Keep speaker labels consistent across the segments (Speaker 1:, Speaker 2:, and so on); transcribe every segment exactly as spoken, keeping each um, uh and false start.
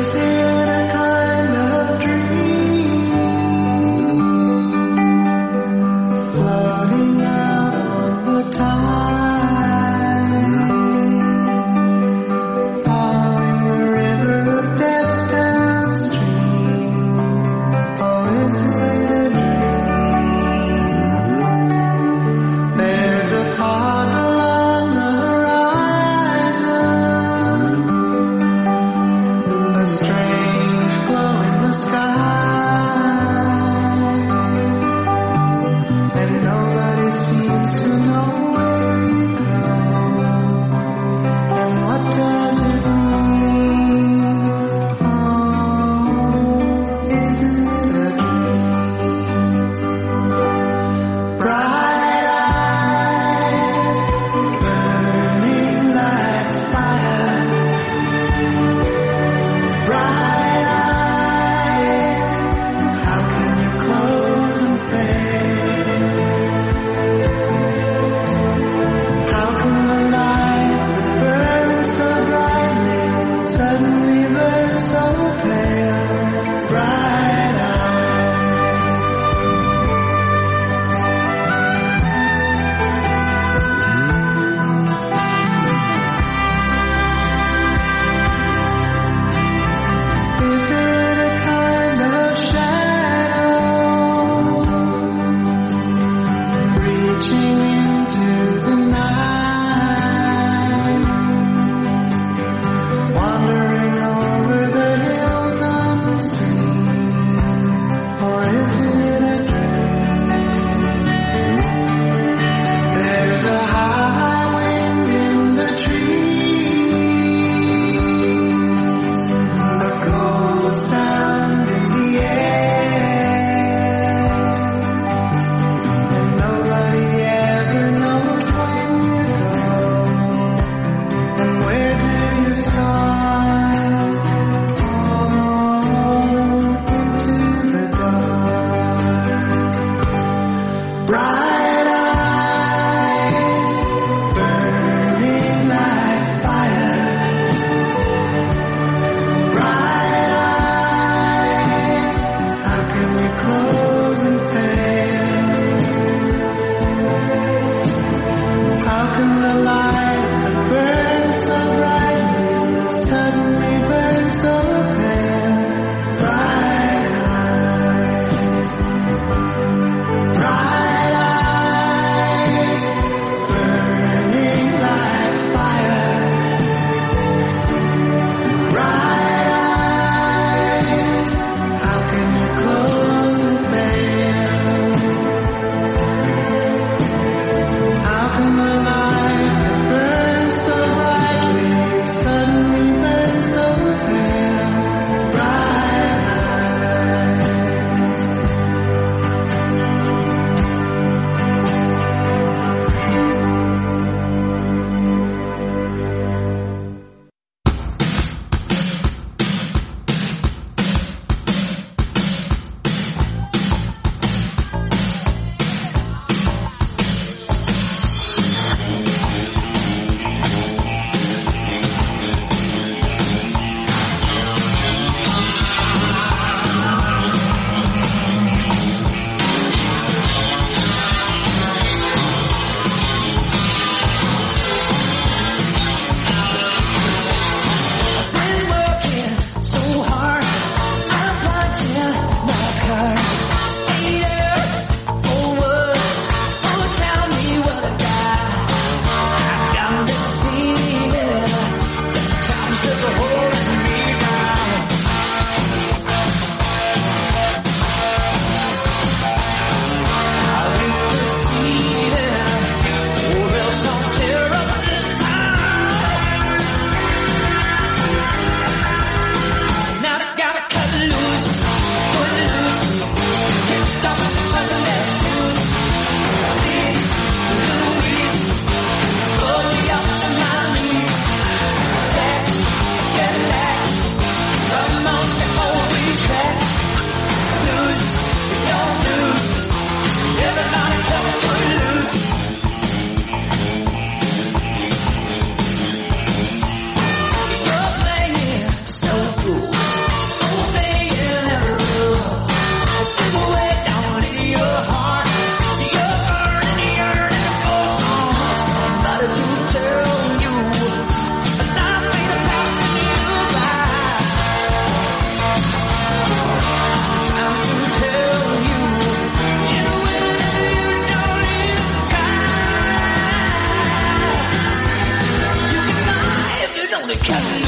Speaker 1: it a kind of dream, floating out on the tide, following the river of death downstream? Or is it a dream? There's a fog along the horizon, a strange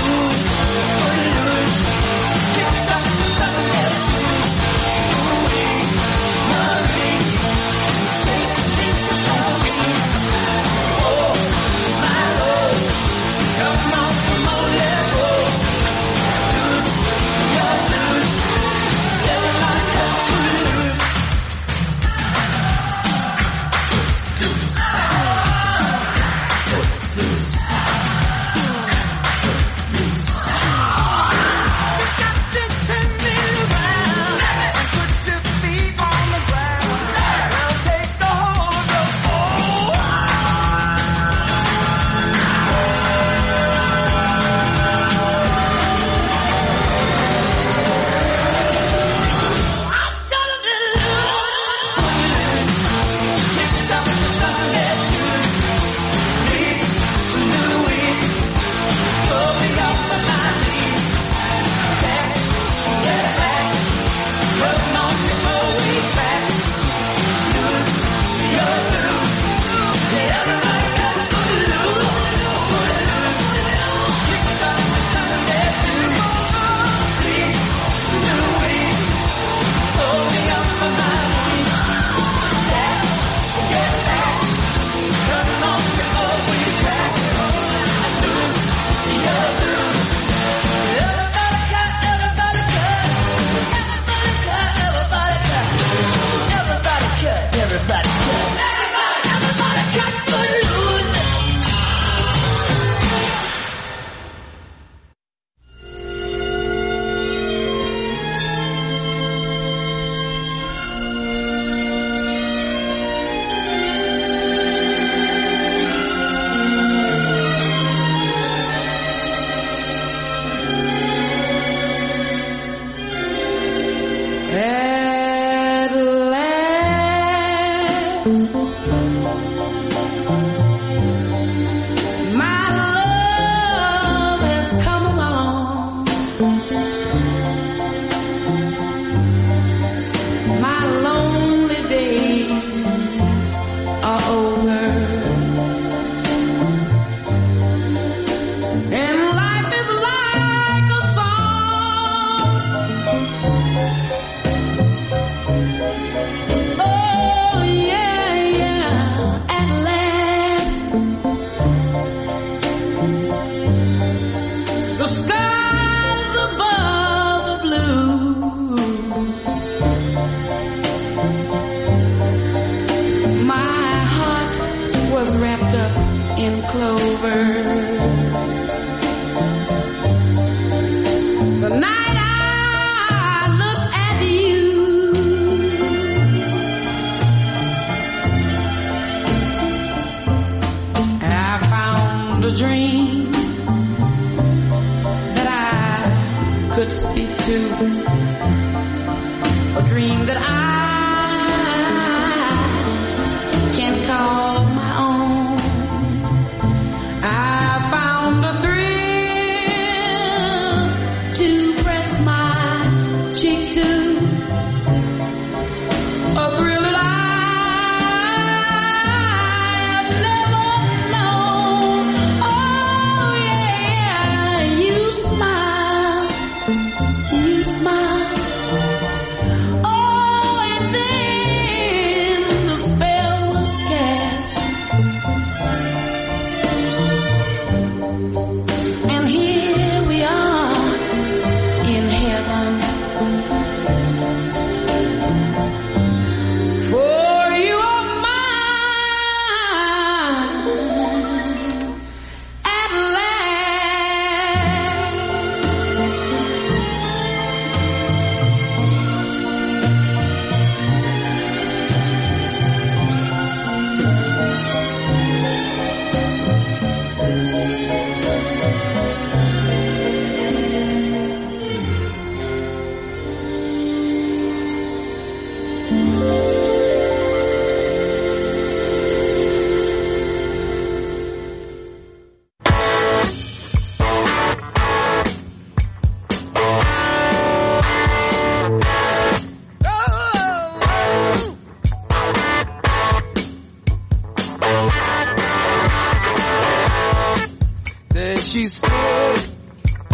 Speaker 2: She stood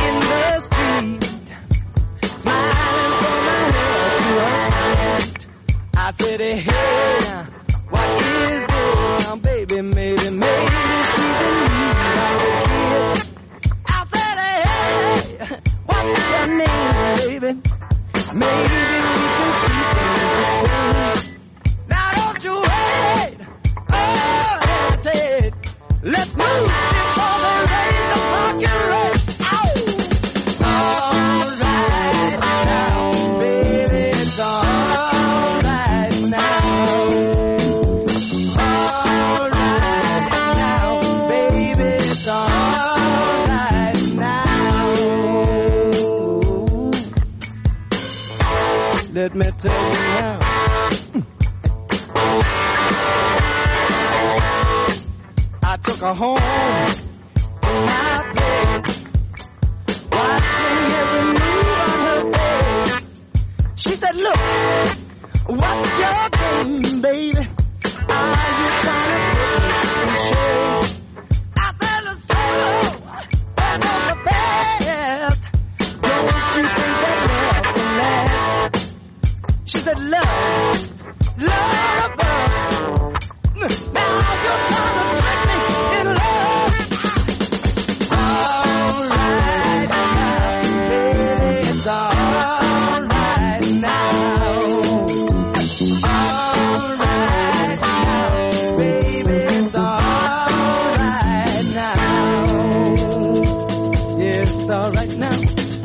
Speaker 1: baby. Maybe we can see things the same. Now don't you wait, oh, hesitate. Let's move before they raise the parking rate. All right now, baby, it's all right now. All right now, baby, it's all right now. Let me tell you now. I took her home to my place, watching every move on her face. She said, look, what's your game, baby? Are you trying to put me in shade? I said, let's go, and go so fast. Don't you think that love can last? She said, love, love above. Now you're trying to trick me in love. All right now, baby, it's all right now. All right now, baby, it's all right now. Yeah, it's all right now.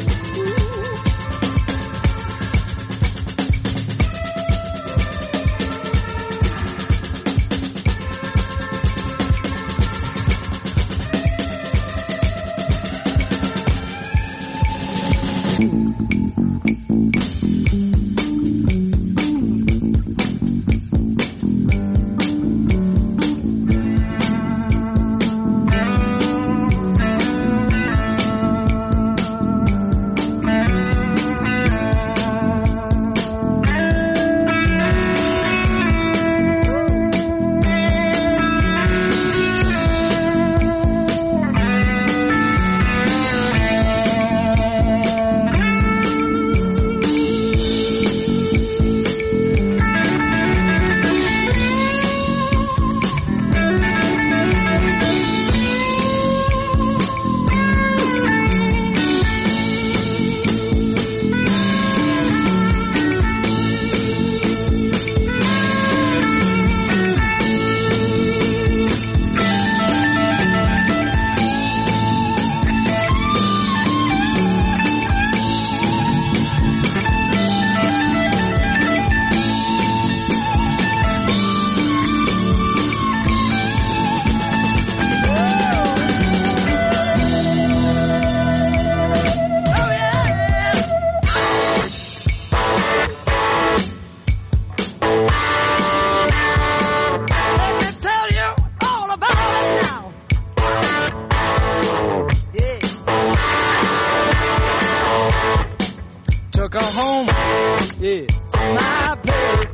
Speaker 1: Took her home, yeah, to my place,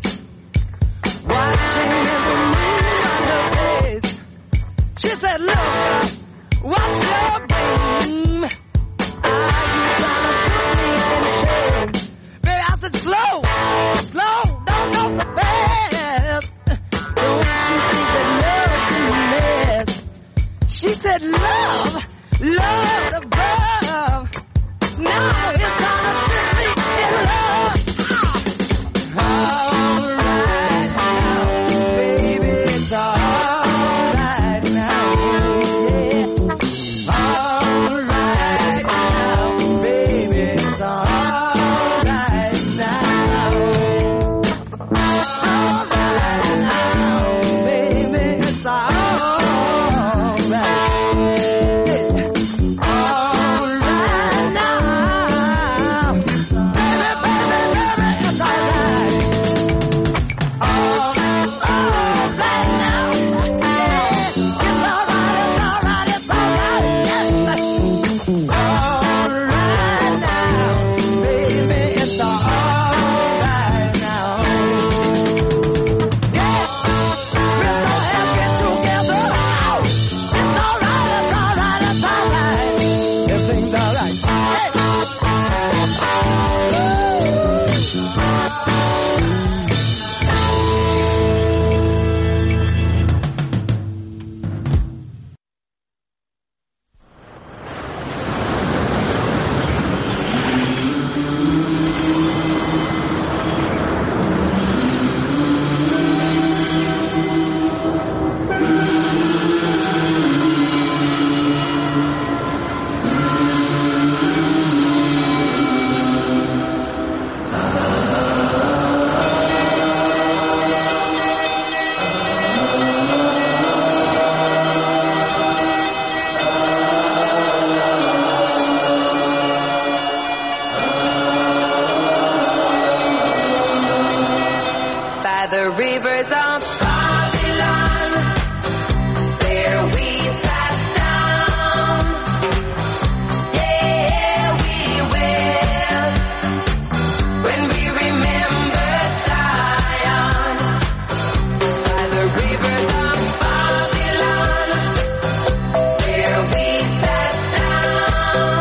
Speaker 1: watching every move on her face. She said, look, what's your game? Are you trying to put me in shame? Baby, I said, slow, slow, don't go so fast. Don't you think that love can last? She said, love, love above. Now it's time to trick me in love. All right now, baby, it's all right now, yeah. All right
Speaker 2: rivers of Babylon, there we sat down. Yeah, we will, when we remember Zion, by the rivers of Babylon, there we sat down.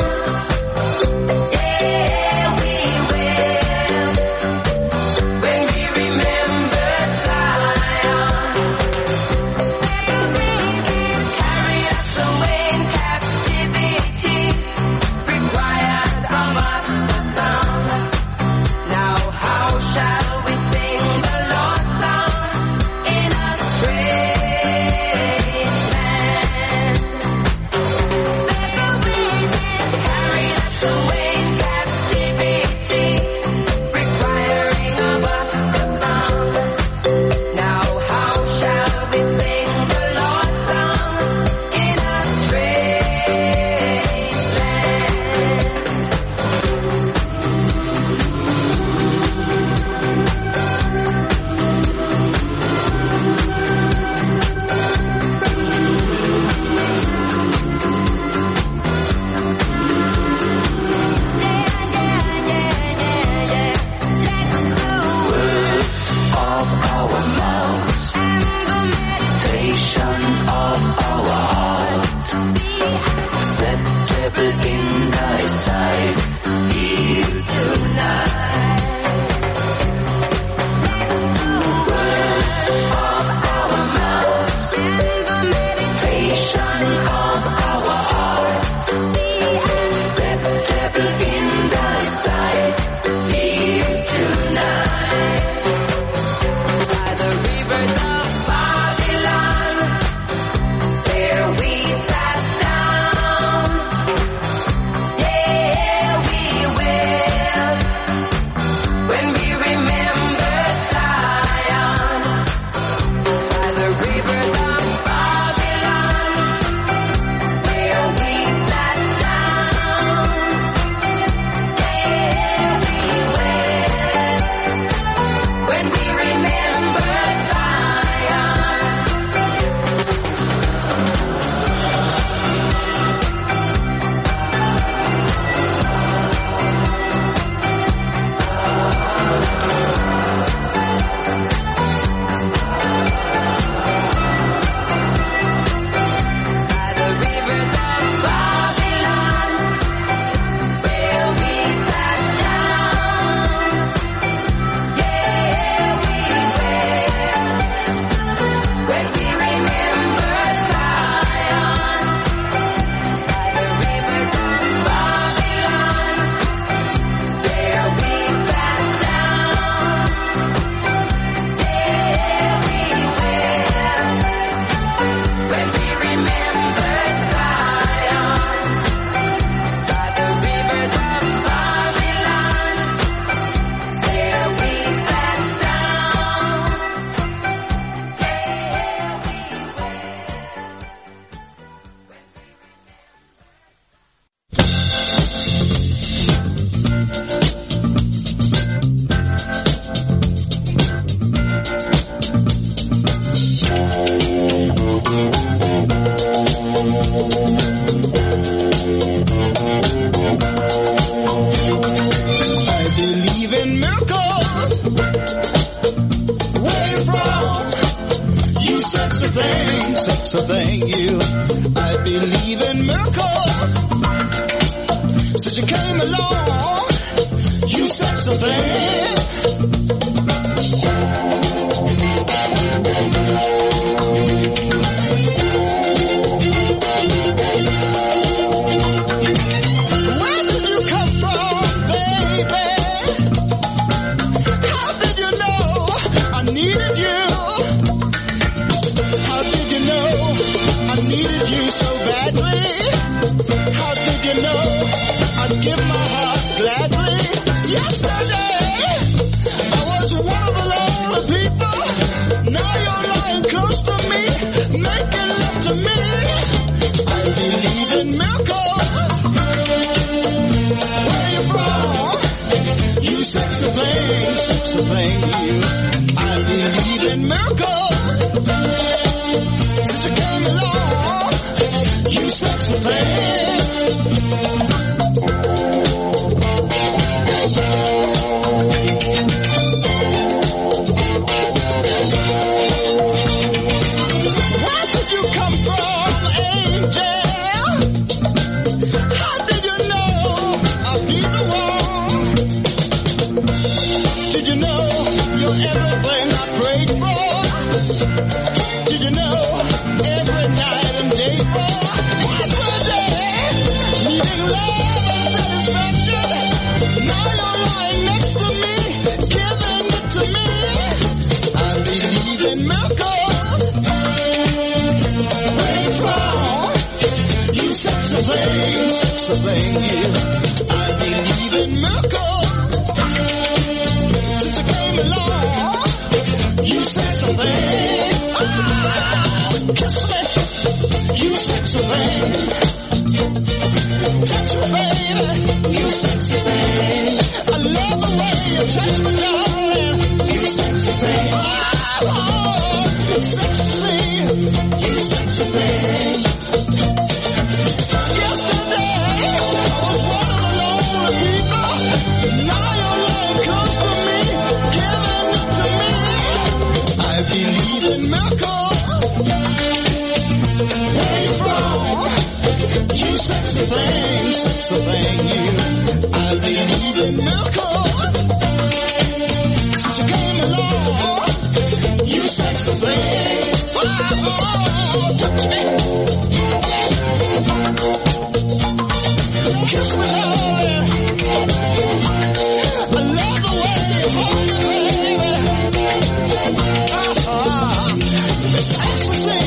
Speaker 2: Yeah, we will, when we remember Zion. Carry us away in captivity, required of us the song. Now how shall we sing the Lord's song in a strange land? Carry us away in captivity, requiring of us the song. Now how shall we sing the Lord's song in a strange
Speaker 1: Of our mouths, meditation of our heart, acceptable in thy sight, heal tonight. Words of our mouths, meditation of our heart, acceptable in thy sight, heal tonight.
Speaker 2: by the rivers of Babylon, there we sat down. Yeah, we will, when we remember Zion, by the rivers of Babylon, there we sat down. Yeah, we will, when we remember Zion. By the rivers of Babylon, where we sat down. Yeah, we will, when we remember Zion. By the rivers of Babylon, there we sat down. Yeah, we will, when we remember Zion. By the rivers of Babylon, there we sat down.
Speaker 3: I believe in miracles. Where you from? You sexy thing, sexy thing, you. I believe in miracles. Since you came along, you sexy thing. Where did you come from, baby? How did you know I needed you? How did you know I needed you so badly? How did you know I'd give my heart gladly? Yesterday, I was one of the lonely people. Now you're lying close to me, making love to me. I believe in miracles. Where you from? You sexy thing, sexy thing, you. I believe believe in miracles. Since you came along, you sexy thing. Where did you come from, angel? How did you know I'd be the one? Did you know you're everything I prayed for? Did you know every night and day for? Every day, needing love and satisfaction. Now you're lying next to me, giving it to me. I believe in miracles. Where you from? You sexy thing, sexy thing, you. I believe in miracles. Since I came along, you sexy thing. Ah, kiss me, you sexy thing. Touch me, baby, you sexy thing. I love the way you touch me, darling. You sexy thing. Ah, oh, you sexy, you sexy thing. Yesterday, I was one of the lonely people. Now you're lying close to me, giving it to me. I believe in miracles. Where you from? You sexy thing, sexy thing, you. I believe in miracles. Since you came along, you sexy thing. Oh, touch me. Kiss me, darling. I love the way you hold me, baby. Ah, it's ecstasy.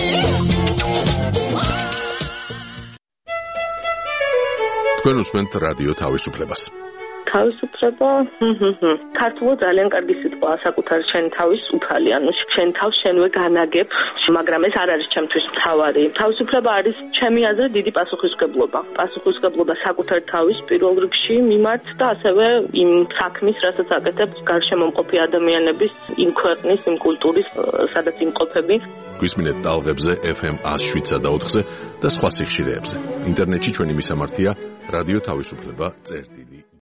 Speaker 4: თქვენ უსმენთ რადიო თავისუფლებას.
Speaker 5: თავისუფლება, ქართულად ძალიან კარგი სიტყვაა საკუთარ შენ თავის უფალი, ანუ შენ თავს შენვე განაგებ, მაგრამ ეს არ არის ჩემთვის მთავარი. თავისუფლება არის ჩემი აზრით დიდი პასუხისმგებლობა. პასუხისმგებლობა საკუთარ თავის პირველ რიგში მიმართ და ასევე იმ საქმის, რასაც აკეთებ გარშემომყოფი ადამიანების, იმ ქვეყნის, იმ კულტურის, სადაც იმყოფები.
Speaker 4: გვისმინეთ ტალღებზე ეფ ემ one oh seven და ოთხზე და სხვა სიხშირეებზე. ინტერნეტში ჩვენი მისამართია რადიო თავისუფლება წერტილი